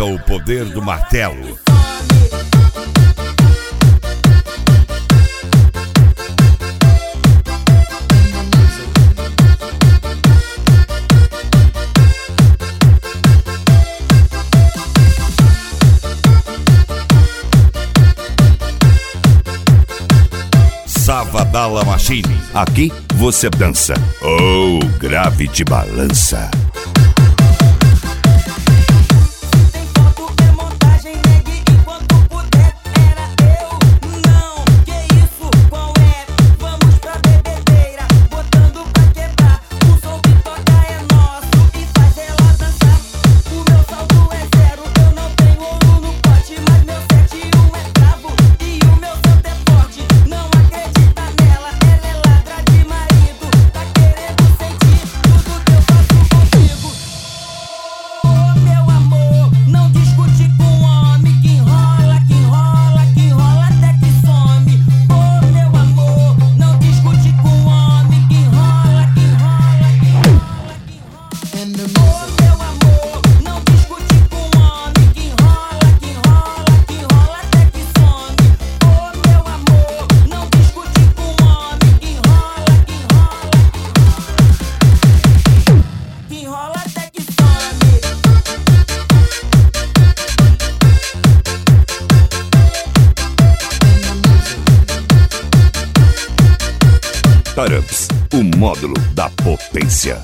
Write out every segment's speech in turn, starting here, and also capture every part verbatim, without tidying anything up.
Sinta o poder do martelo. Savadala Machine. Aqui você dança. Oh, grave te balança. Turn-Ups, o módulo da potência.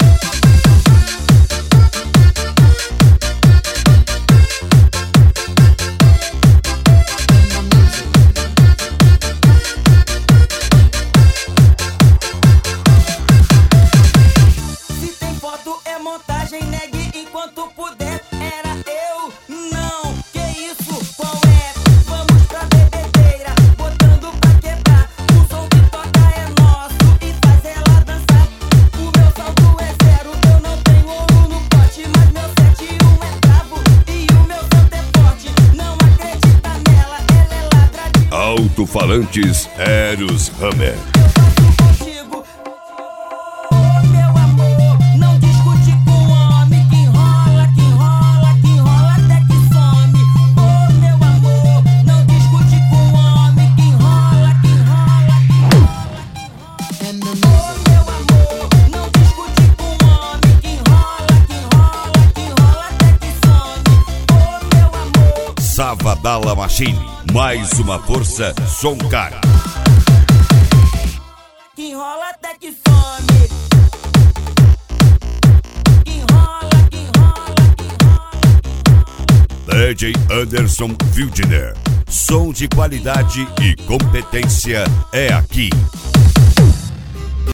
Se tem foto é montagem, negue enquanto puder. Era eu, não, que isso, qual é? Vamos pra bebedeira, botando pra quebrar. O som que toca é nosso e faz ela dançar. O meu saldo é zero, eu não tenho ouro no pote, mas meu sete e um é brabo e o meu santo é forte. Não acredita nela, ela é ladra de... Alto-falantes Eros Hammer. Eu faço contigo. Oh, meu amor, não discute com homem que enrola, que enrola, que enrola até que some. Oh, meu amor, não discute com homem que enrola, que enrola, que enrola, que enrola. Oh, meu amor, não discute com homem que enrola, que enrola, que enrola até que some. Oh, meu amor. Savadala Machine. Mais uma força, som cara. Que enrola até que some. Que enrola, que enrola, que enrola. D J Anderson Wildner. Som de qualidade e competência é aqui.